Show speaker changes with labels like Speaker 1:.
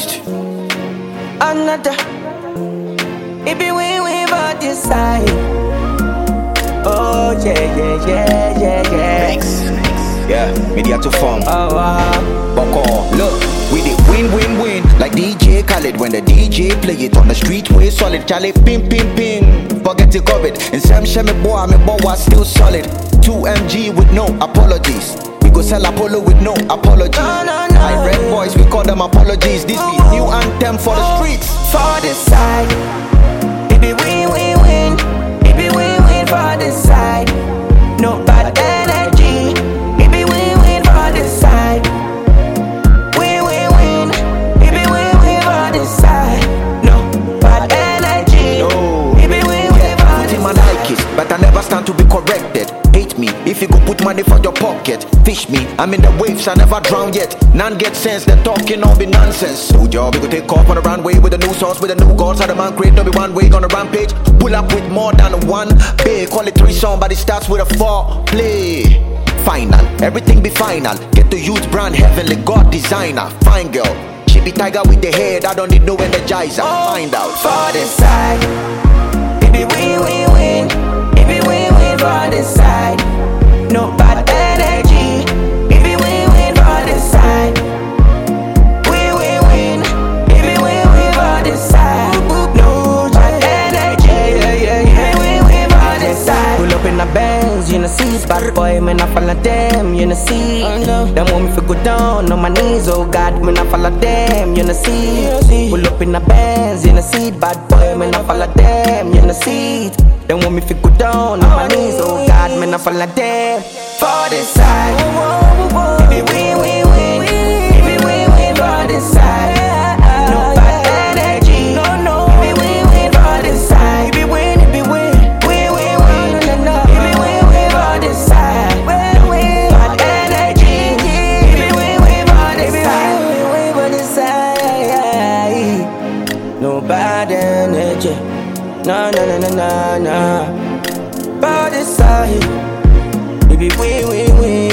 Speaker 1: beast.
Speaker 2: Another. It be we about this side. Oh yeah.
Speaker 1: Mix. Yeah, media to form.
Speaker 2: Oh wow.
Speaker 1: Boko, look, we did win. Like DJ Khaled when the DJ play it on the street way solid. Charlie, ping. Forget it covered. And Sam Shemi boy, me boy was still solid. 2MG with no apologies. We go sell Apollo with no apologies.
Speaker 2: No.
Speaker 1: I red boys, we call them apologies. This be new anthem for the streets.
Speaker 2: For this side. It be win. It be win for this side. No bad energy. It be win for this side. Win. It be win for this side. No bad energy.
Speaker 1: No.
Speaker 2: It be win for this
Speaker 1: My
Speaker 2: side.
Speaker 1: like it, but I never stand to be corrected. Hate me if you go put money for your pocket. Fish me, I'm in the waves, I never drown yet. None get sense, they're talking all be nonsense. So job, we go take off on the runway with a new sauce, with a new gods. How the man create, no be one way on a rampage. Pull up with more than one bay. Call it 3 song, but it starts with a 4 play. Final, everything be final. Get the youth brand heavenly, God designer. Fine girl, she be tiger with the head. I don't need no energizer. Find out.
Speaker 2: For this side. It be win. It be win for this side. No bad energy. It be win for this side. Win. It be win for this side. No bad energy. It be win for this side. Pull up in the Benz, you know see bad boy, man I follow them, you know see. Them want me to go down on my knees, oh God, man I follow them, you know see. Pull up in the Benz, you know see bad boy, man I follow them, you know see. Them want me to go down on my knees, oh God, man I follow them. For this side, it be win. It be win for this side. No bad energy. It be win for this side. It be win. It be win for this side. No bad energy. It be win for this side. Win for this side. No bad energy. No. For this side. It be win.